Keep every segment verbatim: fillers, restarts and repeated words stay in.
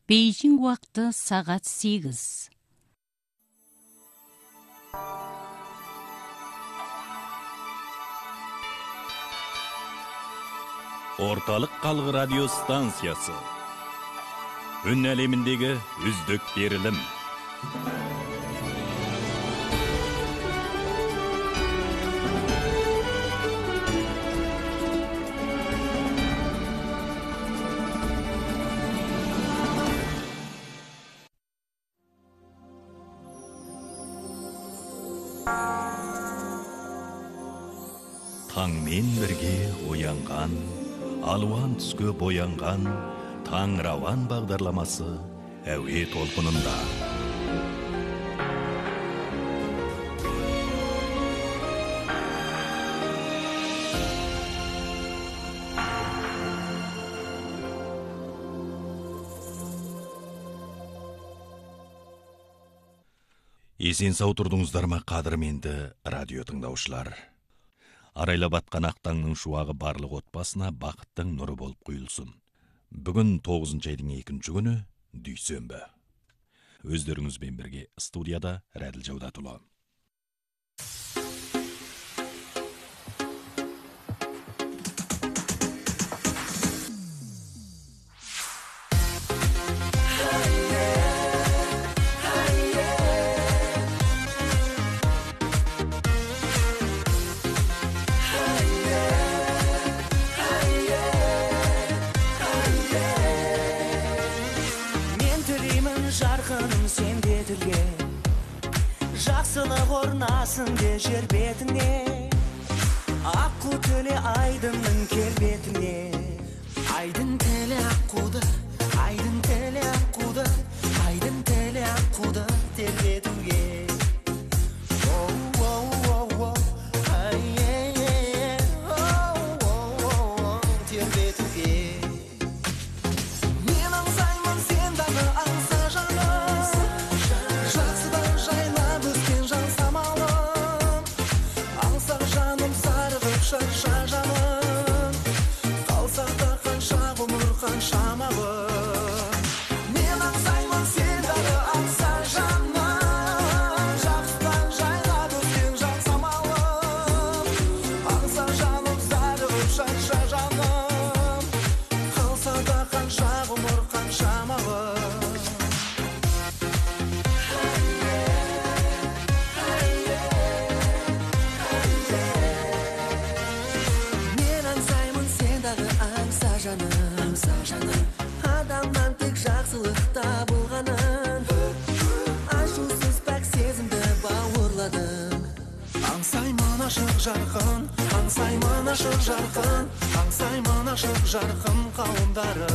Бейжің уақыты сағат сегіз. Орталық қалғы радио станциясы. Үн әлеміндегі үздік берілім. Таңмен бірге оянған, алуан түске боянған, таң рауан бағдарламасы әуе толқынында. Есен сау тұрдыңыздар ма, қадірменді радио тыңдаушылар? Арайлап атқан ақтаңның шуағы барлық отбасына бақыттың нұры болып құйылсын. Бүгін тоғызыншы айдың екінші күні дүйсенбі. Өздеріңізбен бірге студияда Рәділ Жаудатұлы. Жақсылық орнасын де жер бетіне, аққу төле айдынның келбетіне. Айдын теле аққуды, айдын теле аққуды, айдын теле аққуды тербетуге. Адамнан тек жақсылықта болғанын, ашусыз пәк сезімді бауырладың. Аңсаймын ашық жарқын, аңсаймын ашық жарқын, аңсаймын ашық жарқын қауымдары.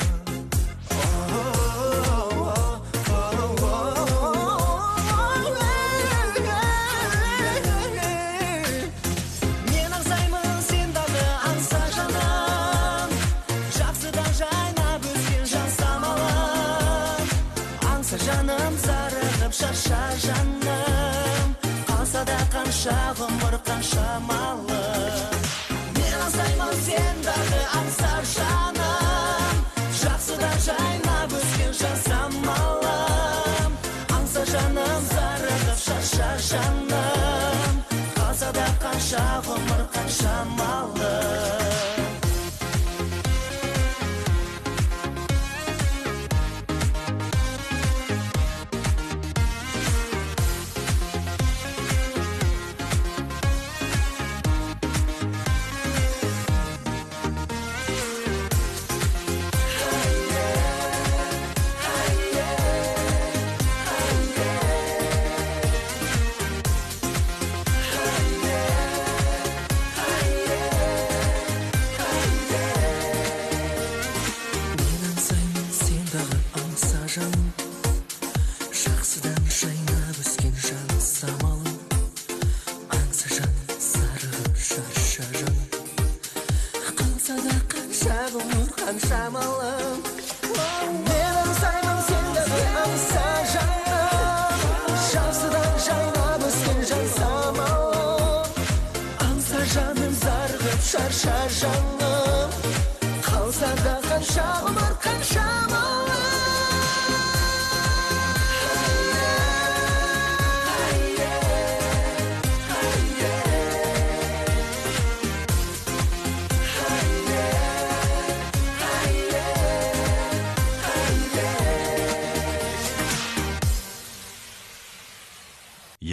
Шаша жаным, қалса да қанша ғұмыр қанша малы. Мен аңсаймын сен дағы аңсар жаным, жақсыда жайнап өскен жан самалым. Аңса жаным зарығып шаша жаным, қалса да қанша ғұмыр қанша малы.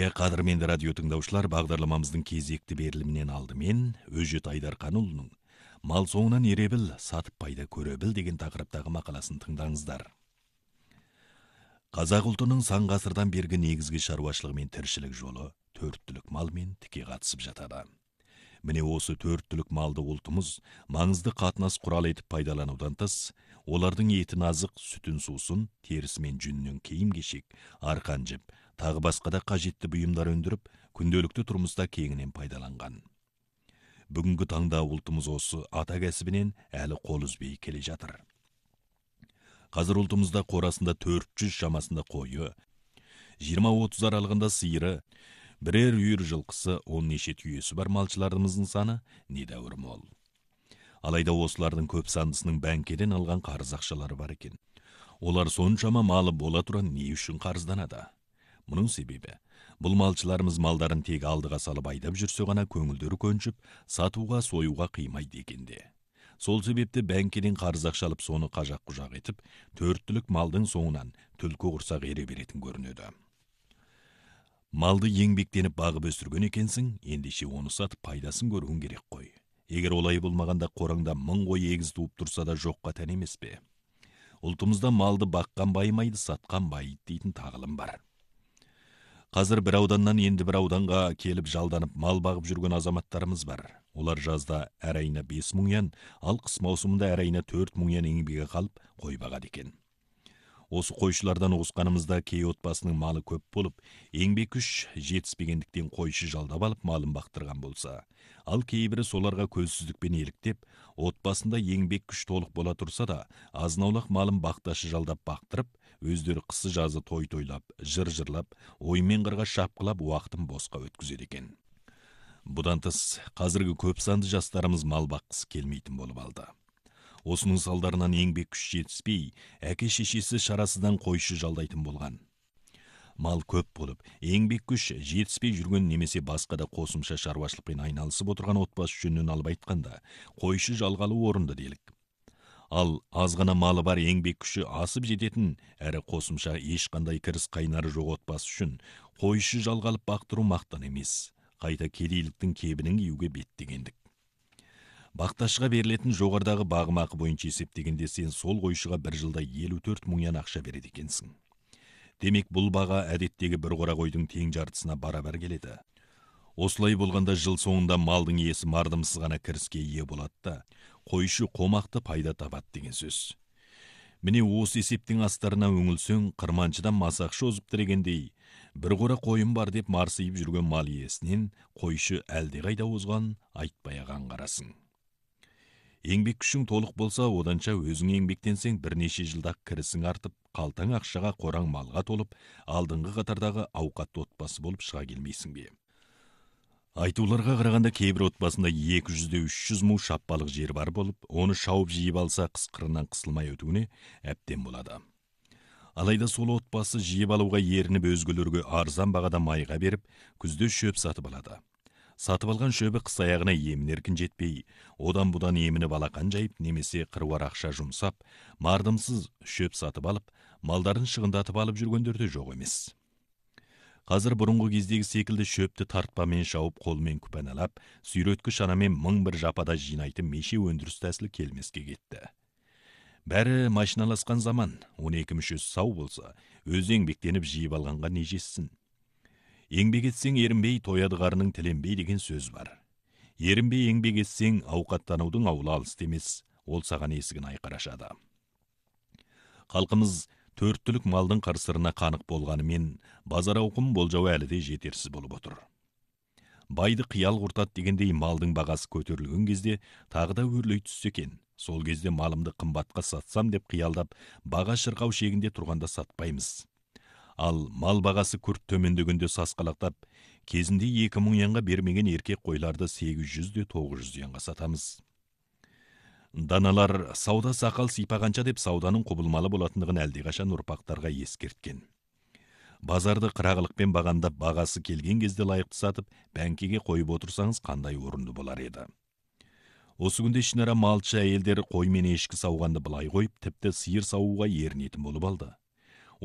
Иә, қадірменді радио тыңдаушылар, бағдарламамыздың кезекті берілімінен алдымен Өжет Айдарханұлының «Мал соңынан ере біл, сатып пайда көре біл» деген тақырыптағы мақаласын тыңдаңыздар. Қазақ ұлтының сан ғасырдан бергі негізгі шаруашылығы мен тіршілік жолы төрт түлік малмен тіке қатысып жатады. Міне осы төрт түлік малды ұлтымыз маңызды қатынас құрал етіп пайдаланудан тыс, олардың етін азық, сүтін сусын, терісі мен жүнінен киім-кешек, арқан жіп, тағы басқа да қажетті бұйымдар өндіріп, күнделікті тұрмыста кеңінен пайдаланған. Бүгінгі таңда ұлтымыз осы ата кәсібінен әлі қол үзбей келе жатыр. Қазір ұлтымызда қорасында төрт жүз шамасында қойы, жиырма отыз аралығында сиыры, бірер үйір жылқысы, он неше түйесі бар малшыларымыздың саны недәуір мол. Алайда осылардың көп сандысының бәңкеден алған қарыз ақшалары бар екен. Олар соншама малы бола тұра не үшін қарызданады? Мұның себебі, бұл малшыларымыз малдарын тек алдыға салып айдап жүрсе ғана көңілдері көншіп, сатуға, союға қимайды екенде. Сол себепті бәңкеден қарыз ақша алып, соны қажақ-құжақ етіп, төрт түлік малдың соңынан түлкі құрсақ ере беретін көрінеді. Малды еңбектеніп бағып өсірген екенсің, ендеше оны сатып пайдасын көруің керек қой. Егер олай болмағанда қораңда мың қой егіз туып тұрса да жоққа тән емес пе? Ұлтымызда малды баққан байымайды, сатқан байыды дейтін тағылым бар. Қазір бір ауданнан енді бір ауданға келіп жалданып мал бағып жүрген азаматтарымыз бар. Олар жазда әр айына бес мың ян, ал қыс маусымында әр айына төрт мың ян еңбегі қалып қой бағады екен. Осы қойшылардан ұғысқанымызда кей отбасының малы көп болып, еңбек күш жетіспегендіктен қойшы жалдап алып малын бақтырған болса, ал кейбірі соларға көзсіздікпен еліктеп, отбасында еңбек күш толық бола тұрса да, азынаулақ малын бақташы жалдап бақтырып, өздері қысы жазы той тойлап, жыр жырлап, оймен қырға шапқылап уақытын босқа өткізеді екен. Бұдан тыс, қазіргі көп санды жастарымыз мал баққысы келмейтін болып алды. Осының салдарынан еңбек күш жетіспей, әке шешесі шарасыздан қойшы жалдайтын болған. Мал көп болып, еңбек күш жетіспей жүрген немесе басқа да қосымша шаруашылықпен айналысып отырған отбасы жөнінен алып айтқанда, қойшы жалғалы орынды делік. Ал азғана малы бар, еңбек күші асып жететін, әрі қосымша ешқандай кіріс қайнары жоқ отбасы үшін қойшы жалғалып бақтыру мақтан емес, қайта кедейліктің кебінің киюге беттегендік. Бақташыға берілетін жоғардағы бағымақы бойынша есептегенде сен сол қойшыға бір жылда елу төрт мың ян ақша береді екенсің. Демек бұл баға әдеттегі бір қора қойдың тең жартысына барабар келеді. Осылай болғанда жыл соңында малдың иесі мардымсыз ғана кіріске ие болады да, қойшы қомақты пайда табады деген сөз. Міне осы есептің астарына өңілсең, қырманшыдан масақшы озып тірегендей, бір қора қойым бар деп марсиып жүрген мал иесінен қойшы әлдеқайда озған айтпаяған қарасың. Еңбек күшің толық болса, оданша өзің еңбектенсең бірнеше жылдақ кірісің артып, қалтаң ақшаға, қораң малға толып, алдыңғы қатардағы ауқатты отбасы болып шыға келмейсің бе? Айтуларға қарағанда кейбір отбасында екі жүзде үш жүз му шаппалық жер бар болып, оны шауып жиып алса қысқырынан қысылмай өтуіне әбден болады. Алайда сол отбасы жиып алуға ерініп өзгелерге арзан бағада майға беріп, күзде шөп сатып алады. Сатып алған шөбі қыс аяғына емін еркін жетпей, одан бұдан емініп алақан жайып, немесе қыруар ақша жұмсап, мардымсыз шөп сатып алып, малдарын шығындатып алып жүргендер де жоқ емес. Қазір бұрынғы кездегі секілді шөпті тартпамен шауып, қолмен күпәналап, сүйреткі шанамен мың бір жапада жинайтын меше өндіріс тәсілі келмеске кетті. Бәрі машиналасқан заман, он екі мүшесі сау болса, өз еңбектеніп жиып алғанға не жетсін? Еңбек етсең ерінбей, тояды қарның тіленбей деген сөз бар. Ерінбей еңбек етсең, ауқаттанудың аулы алыс емес, ол саған есігін айқара ашады. Халқымыз төрт түлік малдың қыр-сырына қанық болғанымен, базар ауқым болжауы әлі де жетерсіз болып отыр. Байды қиял құртады дегендей, малдың бағасы көтерілген кезде тағы да өрлей түссе екен. Сол кезде малымды қымбатқа сатсам деп қиялдап, баға шырқау шегінде тұрғанда сатпаймыз. Ал мал бағасы күрт төмендегенде сасқалақтап, кезінде екі мың янға бермеген еркек қойларды сегіз жүзде тоғыз жүз янға сатамыз. Даналар сауда сақал сипағанша деп сауданың құбылмалы болатындығын әлдеқашан ұрпақтарға ескерткен. Базарды қырағылықпен бағандап, бағасы келген кезде лайықты сатып, бәңкеге қойып отырсаңыз қандай орынды болар еді. Осы күнде ішінара малшы әйелдер қой мен ешкі сауғанды былай қойып, тіпті сиыр сауға ерінетін болып алды.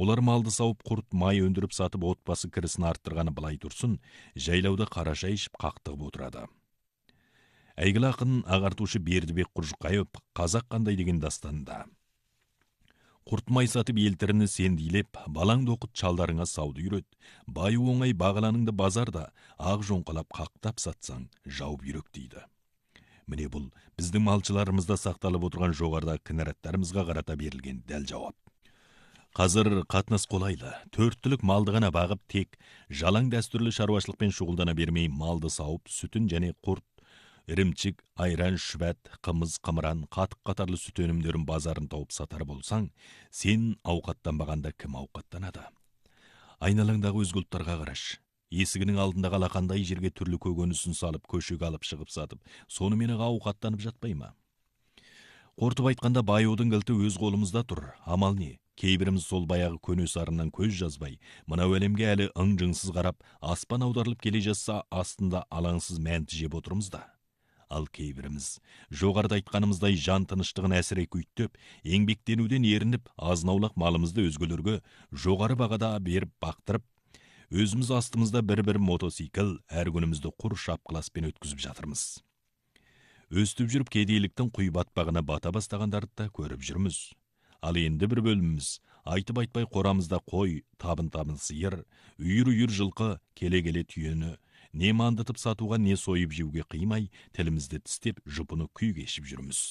Олар малды сауып құрт май өндіріп сатып отбасы кірісін арттырғаны былай тұрсын, жайлауда қараша ішіп қақтығып отырады. Әйгілі ақын ағартушы Бердібек Құржықайып қазақ қандай деген дастанда: құрт май сатып елтіріні сендейлеп, балаңды оқыт шалдарыңа сауды үйрет, бай оңай бағаланыңды базарда, ақ жоңқалап қақтап сатсаң, жауып үйрек дейді. Міне бұл біздің малшыларымызда сақталып отырған жоғарда кінәраттарымызға қарата берілген дәл жауап. Қазір қатынас қолайлы, төрт түлік малды ғана бағып, тек жалаң дәстүрлі шаруашылықпен шұғылдана бермей, малды сауып, сүтін және құрт, ірімчік, айран, шүбәт, қымыз, қымыран, қатық қатарлы сүт өнімдерін базарын тауып сатар болсаң, сен ауқаттанбағанда кім ауқаттанады? Айналаңдағы өзге ұлттарға қараш. Есігінің алдындағы алақандай жерге түрлі көкөнісін салып, көшеге алып шығып сатып, сонымен ауқаттанып жатпай ма? Қортып айтқанда байудың кілті өз қолымызда тұр. Амал не? Кейбіріміз сол баяғы көне сарыннан көз жазбай, мынау әлемге әлі ың-жыңсыз қарап, аспан аударылып келе жатса, астында алаңсыз мәнті жеп отырмыз да. Ал кейбіріміз жоғарыда айтқанымыздай жан тыныштығын әсіре күйттеп, еңбектенуден ерініп, азынаулақ малымызды өзгелерге жоғары бағада беріп бақтырып, өзіміз астымызда бір-бір мотоцикл, әр күнімізді құр шапқыласпен өткізіп жатырмыз. Өстіп жүріп кедейліктің құй батпағына бата бастағандарды да көріп жүрміз. Ал енді бір бөліміміз, айтып айтпай қорамызда қой, табын-табын сиыр, үйір-үйір жылқы, келе-келе түйені, не мандытып сатуға, не сойып жеуге қимай, тілімізді тістеп, жұпыны күй кешіп жүрміз.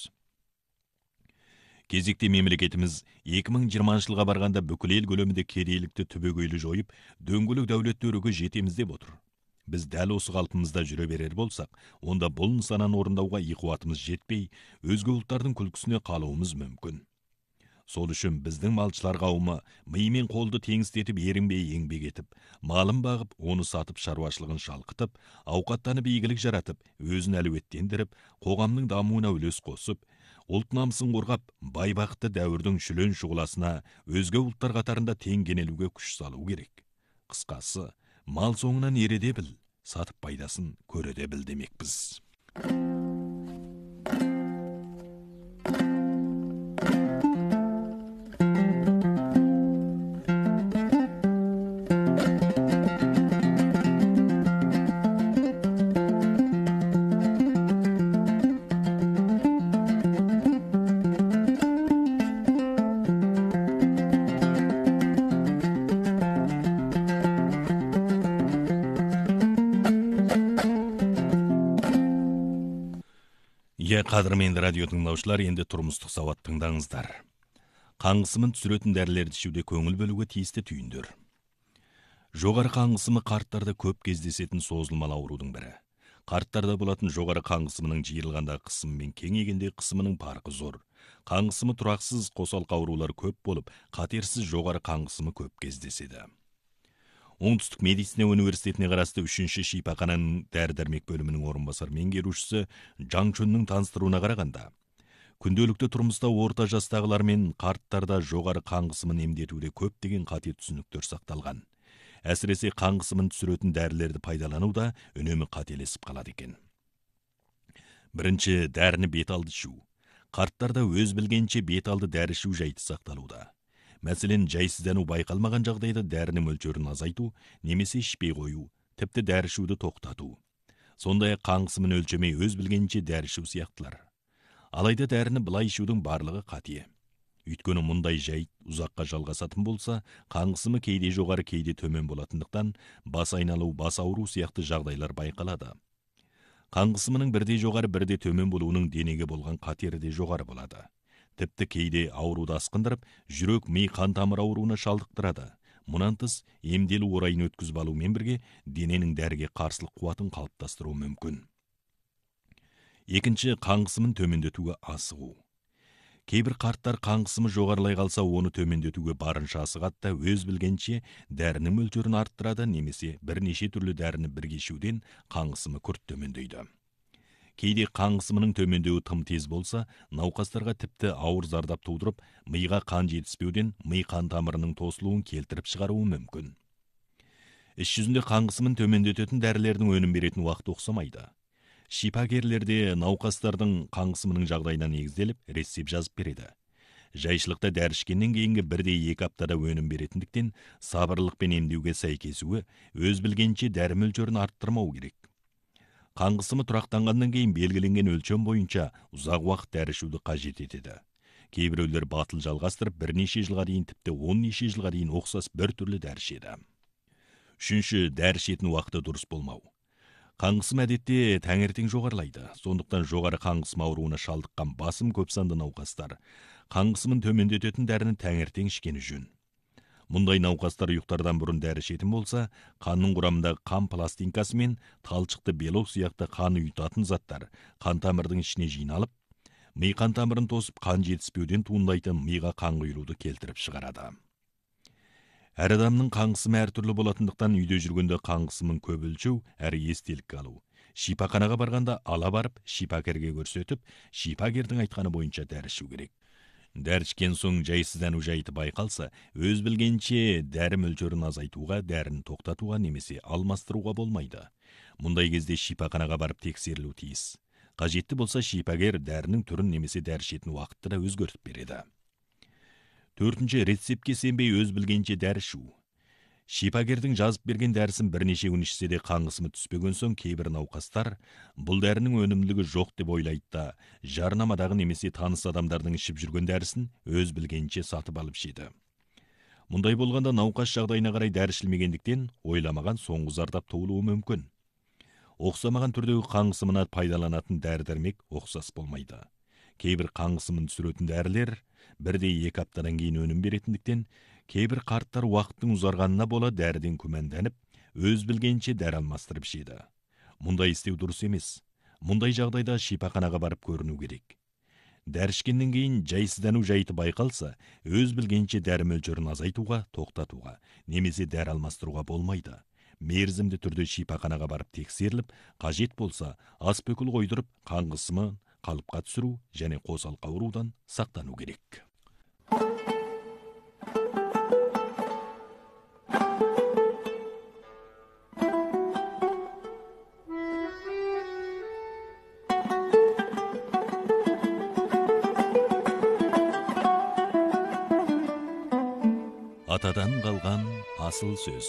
Кезекте мемлекетіміз екі мың жиырмасыншы жылға барғанда бүкіл ел көлемінде кедейлікті түбегейлі жойып, дөңгелек дәулетті өріге жетеміз деп отыр. Біз дәл осы қалпымызда жүре берер болсақ, онда бұл нысананы орындауға қуатымыз жетпей, өзге ұлттардың күлкісіне қалуымыз мүмкін. Сол үшін біздің малшылар қауымы миымен қолды теңістетіп, ерінбей еңбек етіп, малын бағып, оны сатып, шаруашылығын шалқытып, ауқаттанып, игілік жаратып, өзін әлеуеттендіріп, қоғамның дамуына үлес қосып, ұлт намысын қорғап, бай бақытты дәуірдің шүлен шұғыласына өзге ұлттар қатарында тең кенелуге күш салу керек. Қысқасы, мал соңынан ереде біл, сатып пайдасын көреде біл демекпіз. Қадірменді радио тыңдаушылар, енді тұрмыстық сауат тыңдаңыздар. Қаңғысымын түсіретін дәрілерді ішуде көңіл бөлуге тиісті түйіндер. Жоғары қаңғысымы қарттарда көп кездесетін созылмалы аурудың бірі. Қарттарда болатын жоғары қаңғысымының жиырылғанда қысымымен кеңейгенде қысымының парқы зор. Қаңғысымы тұрақсыз қосалқы аурулар көп болып, қатерсіз жоғары қаңғысымы көп кездеседі. Оңтүстік медицина университетіне қарасты үшінші шипахананың дәрі-дәрмек бөлімінің орынбасар меңгерушісі Жаңчөннің таныстыруына қарағанда, күнделікті тұрмыста орта жастағылар мен қарттарда жоғары қаңғысымын емдетуде көптеген қате түсініктер сақталған. Әсіресе қаңғысымын түсіретін дәрілерді пайдалануда үнемі қателесіп қалады екен. Бірінші, дәріні беталды ішу. Қарттарда өз білгенше беталды дәрі ішу жайты сақталуда. Мәселен, жайсыздану байқалмаған жағдайда дәрінің мөлшерін азайту, немесе ішпей қою, тіпті дәрі ішуді тоқтату. Сондай қаңғысымын өлшемей өз білгенше дәрі ішу сияқтылар. Алайда дәріні былай ішудің барлығы қате. Өйткені мұндай жайт ұзаққа жалғасатын болса, қаңғысымы кейде жоғары, кейде төмен болатындықтан, бас айналу, бас ауру сияқты жағдайлар байқалады. Қаңғысымының бірде жоғары, бірде төмен болуының денеге болған қатері де жоғары болады. Тіпті кейде ауруды асқындырып, жүрек, ми, қан тамыр ауруына шалдықтырады. Мұнан тыс, емделу орайын өткізіп алумен бірге дененің дәріге қарсылық қуатын қалыптастыру мүмкін. Екінші, қаңғысымын төмендетуге асығу. Кейбір қарттар қаңғысымы жоғарылай қалса, оны төмендетуге барынша асығады да өз білгенше дәрінің мөлшерін арттырады, немесе бірнеше түрлі дәріні бірге ішуден қаңғысымы күрт төмендейді. Кейде қаңғысымының төмендеуі тым тез болса, науқастарға тіпті ауыр зардап тудырып, миға қан жетіспеуден ми қан тамырының тосылуын келтіріп шығаруы мүмкін. Іс жүзінде қаңғысымын төмендететін дәрілердің өнім беретін уақыты ұқсамайды. Шипагерлерде науқастардың қаңғысымының жағдайына негізделіп, рецепт жазып береді. жайшылықта дәрішкеннен кейінгі бірдей екі аптада өнім беретіндіктен сабырлықпен емдеуге сәйкесуі өз білгенше дәрі мөлшерін арттырмау керек. Қан қысымы тұрақтанғаннан кейін белгіленген өлшем бойынша ұзақ уақыт дәрі ішуді қажет етеді. Кейбіреулер батыл жалғастырып, бірнеше жылға дейін, тіпті он неше жылға дейін оқсас бір түрлі дәрі ішеді. Үшінші, дәрі ішетін уақыты дұрыс болмау. Қан қысымы әдетте таңертең жоғарылайды. Сондықтан жоғары қан қысымы ауруына шалдыққан басым көп санды науқастар қан қысымын төмендететін дәріні таңертең ішкені жөн. Мұндай науқастар ұйықтардан бұрын дәрі ішетін болса, қанның құрамындағы қан пластинкасы мен талшықты белок сияқты қан ұйытатын заттар қан тамырдың ішіне жиналып, ми қан тамырын тосып, қан жетіспеуден туындайтын миға қан құйылуды келтіріп шығарады. Әр адамның қан қысымы әртүрлі болатындықтан үйде жүргенде қан қысымын көп өлшеу әрі естелікке алу. Шипаханаға барғанда ала барып, шипагерге көрсетіп, шипагердің айтқаны бойынша дәрі ішу керек. Дәрі ішкен соң жайсыздану жайты байқалса, өз білгенше дәрі мөлшерін азайтуға, дәріні тоқтатуға немесе алмастыруға болмайды. Мұндай кезде шипаханаға барып тексерілу тиіс. Қажетті болса, шипагер дәрінің түрін немесе дәрі ішетін уақытты да өзгертіп береді. Төртінші, рецептке сенбей өз білгенше дәрі ішу. Шипагердің жазып берген дәрісін бірнеше күн ішсе де қан қысымы түспеген соң, кейбір науқастар бұл дәрінің өнімділігі жоқ деп ойлайды да, жарнамадағы немесе таныс адамдардың ішіп жүрген дәрісін өз білгенше сатып алып ішеді. Мұндай болғанда науқас жағдайына қарай дәрі ішілмегендіктен ойламаған соңғы зардап туылуы мүмкін. Оқсамаған түрдегі қан қысымына пайдаланатын дәрі-дәрмек оқсас болмайды. Кейбір қан қысымын түсіретін дәрілер бірдей екі аптадан кейін өнім беретіндіктен, кейбір қарттар уақыттың ұзарғанына бола дәріден күмәнданып, өз білгенше дәрі алмастырып ішеді. Мұндай істеу дұрыс емес. Мұндай жағдайда шипаханаға барып көріну керек. Дәрі ішкеннен кейін жайсыздану жайты байқалса, өз білгенше дәрі мөлшерін азайтуға, тоқтатуға, немесе дәрі алмастыруға болмайды. Мерзімді түрде шипаханаға барып тексеріліп, қажет болса, ас бүкіл қойдырып, қан қысымын қалыпқа түсіру және қосалқы аурудан сақтану керек. Атадан қалған асыл сөз.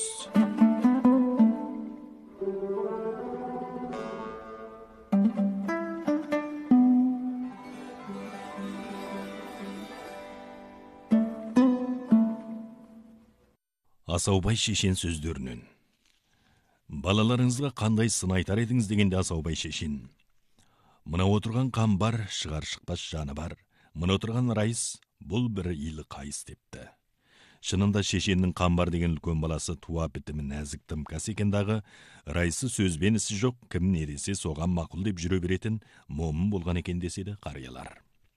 Асаубай шешен сөздерінен. Балаларыңызға қандай сын айтар едіңіз дегенде Асаубай шешен. Мына отырған қан бар, шығар шықпас жаны бар. Мына отырған райыс, бұл бір илі қайыс депті. Шынында шешеннің қан бар деген үлкен баласы туа бітімі нәзік тымкас екендағы, райысы сөзбен ісі жоқ, кім не десе соған мақұл деп жүре беретін момын болған екен деседі қариялар.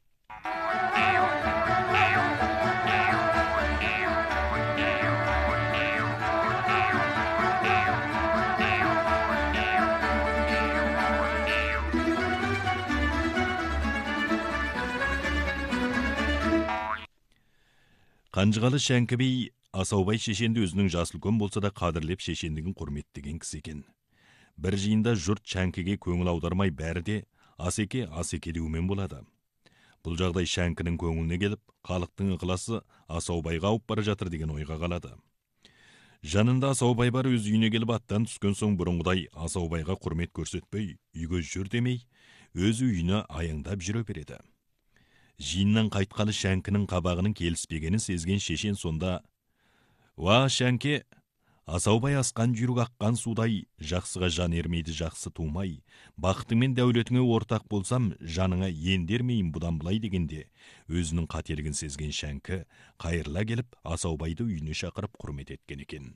Қанжығалы Шәңкі би Асаубай шешенді өзінің жасы үлкен болса да қадірлеп шешендігін құрметтеген кісі екен. Бір жиында жұрт Шәңкіге көңіл аудармай бәрі де асеке асеке деумен болады. Бұл жағдай Шәңкінің көңіліне келіп, халықтың ықыласы Асаубайға ауып бара жатыр деген ойға қалады. Жанында Асаубай бар, өз үйіне келіп аттан түскен соң бұрынғыдай Асаубайға құрмет көрсетпей, үйге жүр демей, өз үйіне аяңдап жүре береді. Жиыннан қайтқалы Шәңкінің қабағының келіспегенін сезген шешен сонда: «Ва, Шәңке, Асаубай асқан жүйрік аққан судай, жақсыға жан ермейді жақсы тумай, бақытың мен дәулетіңе ортақ болсам, жаныңа ендермейін бұдан былай» дегенде, өзінің қателігін сезген Шәңкі қайырыла келіп Асаубайды үйіне шақырып құрмет еткен екен.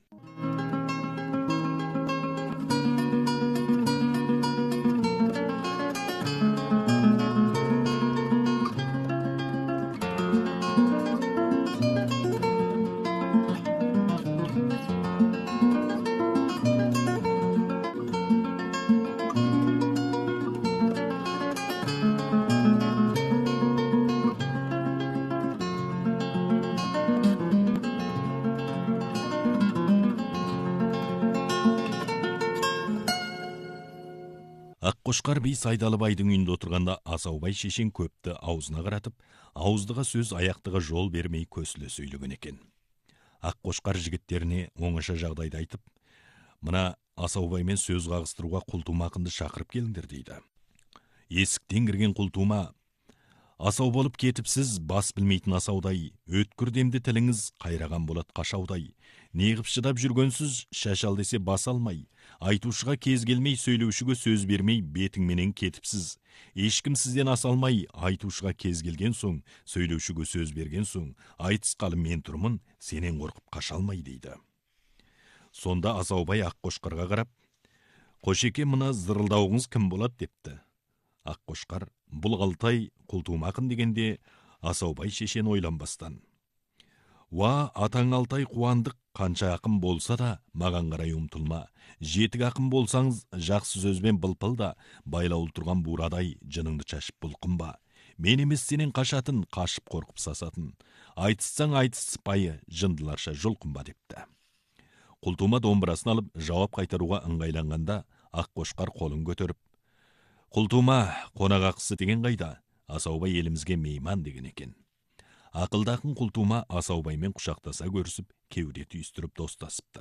Аққошқар би Сайдалыбайдың үйінде отырғанда Асаубай шешен көпті аузына қаратып, ауыздыға сөз аяқтыға жол бермей көсілі сөйлеген екен. Аққошқар жігіттеріне оңаша жағдайды айтып, мына Асаубаймен сөз қағыстыруға Құлтумақынды шақырып келіңдер дейді. Есіктен кірген Құлтума: асау болып кетіпсіз, бас білмейтін асаудай, өткір демді тіліңіз қайраған болат қашаудай. Неғып шыдап жүргенсіз, шашал десе бас алмай, айтушыға кез келмей, сөйлеушіге сөз бермей, бетіңменен кетіпсіз. Ешкім сізден асалмай, айтушыға кез келген соң, сөйлеушіге сөз берген соң, айтысқалы мен тұрмын, сенен қорқып қашалмай дейді. Сонда Асаубай Аққошқарға қарап: қошеке, мына зырылдауыңыз кім болады депті. Аққошқар: бұл Қалтай, Құлтумақын дегенде Асаубай шешен ойланбастан: уа, атаң Алтай, қуандық, қанша ақын болса да, маған қарай ұмтылма. Жетік ақын болсаңыз, жақсы сөзбен былпылда, байлаулы тұрған бурадай жыныңды шашып бұлқынба. Мен емес сенен қашатын, қашып қорқып сасатын. Айтыссаң айтыспайы, жындыларша жұлқынба депті. Құлтума домбырасын алып жауап қайтаруға ыңғайланғанда, Аққошқар қолын көтеріп: Құлтума, қонақ ақысы деген қайда? Асаубай елімізге мейман деген екен. Ақылды ақын Құлтума Асаубаймен құшақтаса көрісіп, кеуде түйістіріп достасыпты.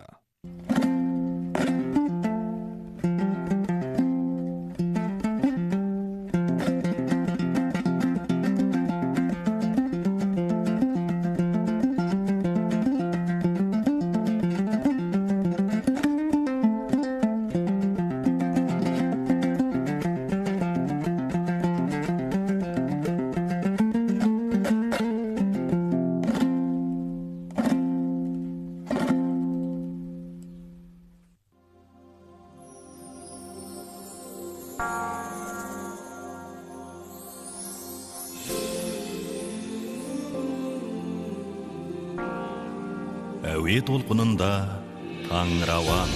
Әуе толқынында таң рауан.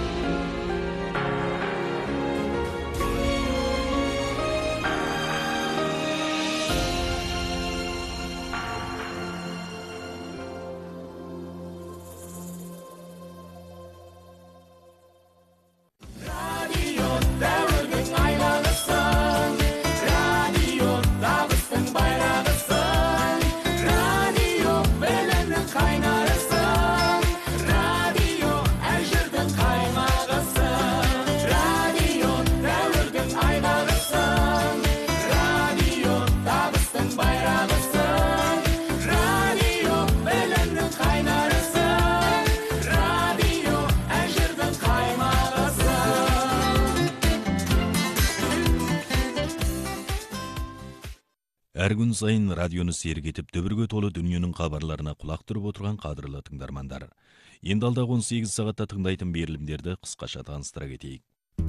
Әр күн сайын радионы сергетіп, дүбірге толы дүниенің хабарларына құлақ түріп отырған қадірлі тыңдармандар. Енді алдағы он сегіз сағатта тыңдайтын берілімдерді қысқаша таныстыра кетейік.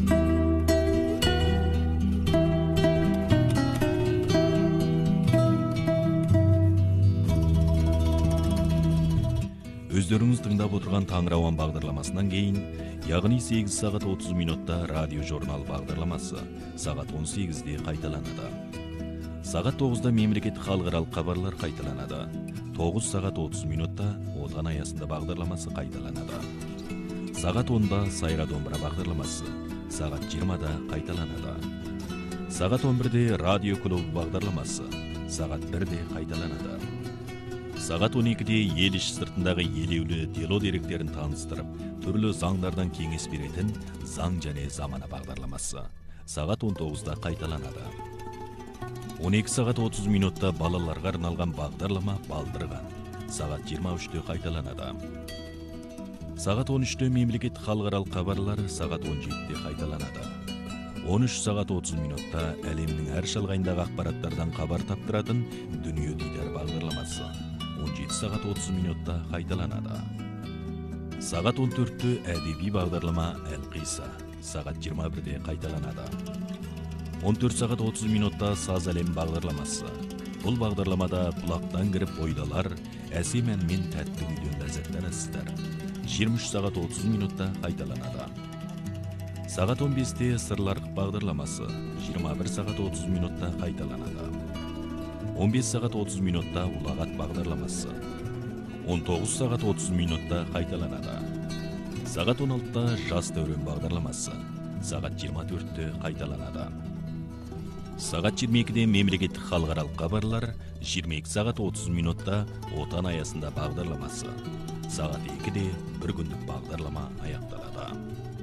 Өздеріңіз тыңдап отырған Таңрауан бағдарламасынан кейін, яғни сегіз сағат отыз минутта радио журнал бағдарламасы сағат он сегізде қайталанады. Сағат тоғызда мемлекеттік халықаралық хабарлар қайталанады. тоғыз сағат отыз минутта отан аясында бағдарламасы қайталанады. Сағат онда Сайра домбыра бағдарламасы, сағат жиырмада қайталанады. Сағат он бірде радио клуб бағдарламасы, сағат бірде қайталанады. Сағат он екіде ел іш сыртындағы елеулі дело деректерін таныстырып, түрлі заңдардан кеңес беретін заң және замана бағдарламасы, сағат он тоғызда қайталанады. он екі сағат отыз минутта балаларға арналған бағдарлама Балдырған, сағат жиырма үште қайталанады. Сағат он үште мемлекеттік халықаралық хабарлар, сағат он жетіде қайталанады. он үш сағат отыз минутта әлемнің әр шалғайындағы ақпараттардан хабар таптыратын Дүние дидар бағдарламасы, он жеті сағат отыз минутта қайталанады. Сағат он төртте әдеби бағдарлама Әлқиса, сағат жиырма бірде қайталанады. он төрт сағат отыз минутта Саз әлем бағдарламасы. Бұл бағдарламада бұлақтан кіріп ойдалар, әсем әнмен тәтті күйден ләззаттанасыздар. жиырма үш сағат отыз минутта қайталанады. Сағат он бесте Сырларық бағдарламасы, жиырма бір сағат отыз минутта қайталанады. он бес сағат отыз минутта Ұлағат бағдарламасы, он тоғыз сағат отыз минутта қайталанады. Сағат он алтыда Жас дәурен бағдарламасы, сағат жиырма төртте қайталанады. Сағат жиырма екіде мемлекеттік халықаралық хабарлар, жиырма екі сағат отыз минутта отан аясында бағдарламасы. Сағат екіде бір күндік бағдарлама аяқталады.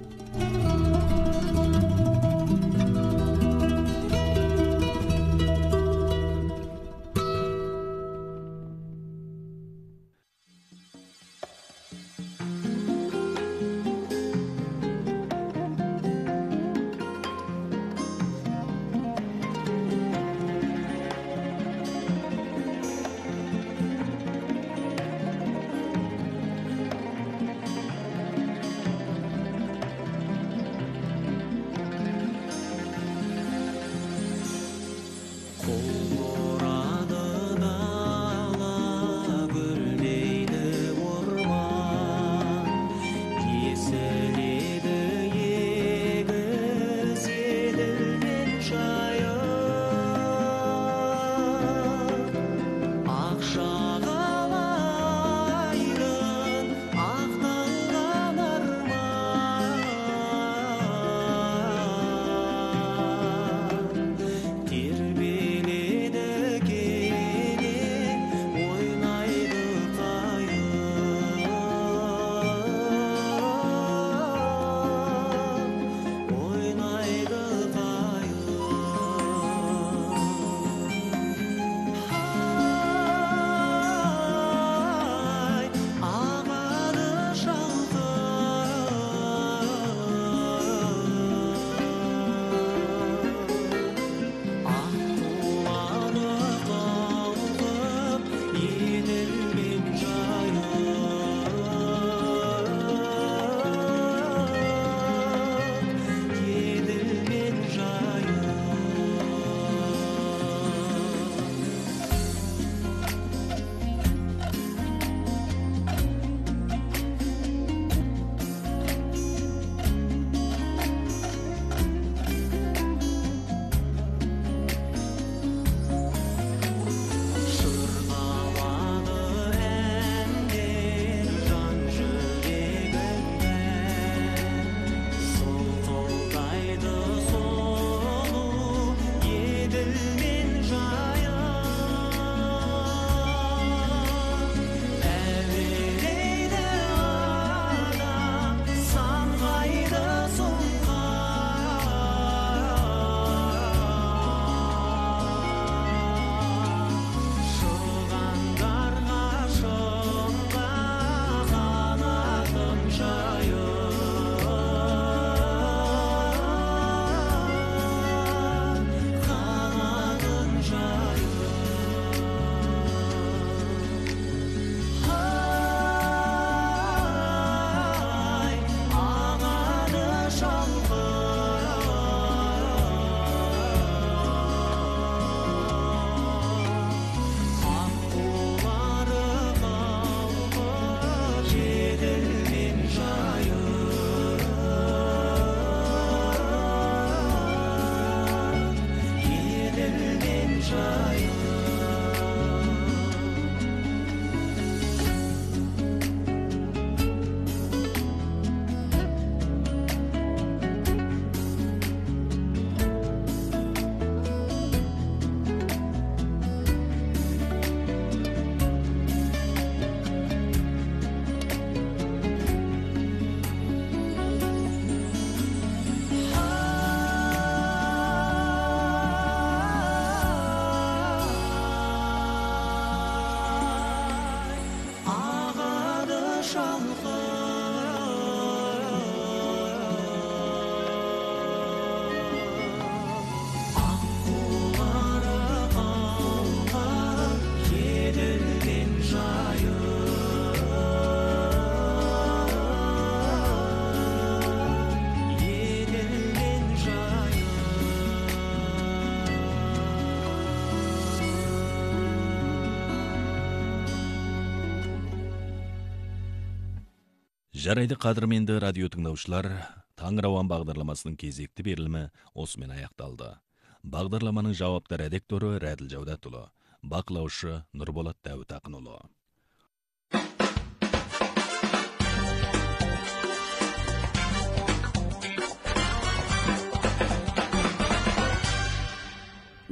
Жарайды қадірменді радио тыңдаушылар, Таңырауан бағдарламасының кезекті берілімі осымен аяқталды. Бағдарламаның жауапты редакторы Рәділ Жаудатұлы, бақылаушы Нұрболат Дәуіт Ақынұлы.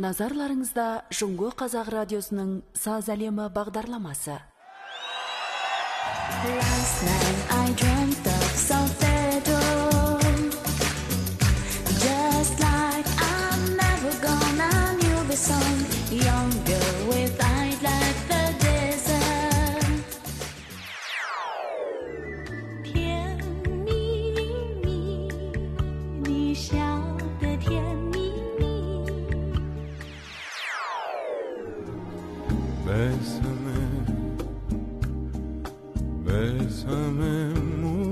Назарларыңызда Жұңго Қазақ радиосының Саз әлемі бағдарламасы. Last night I dreamt of Solfeggio, just like I'm never gonna knew the song, younger with eyes like the desert. 甜蜜蜜，你笑得甜蜜蜜。 Bésame, bésame mucho.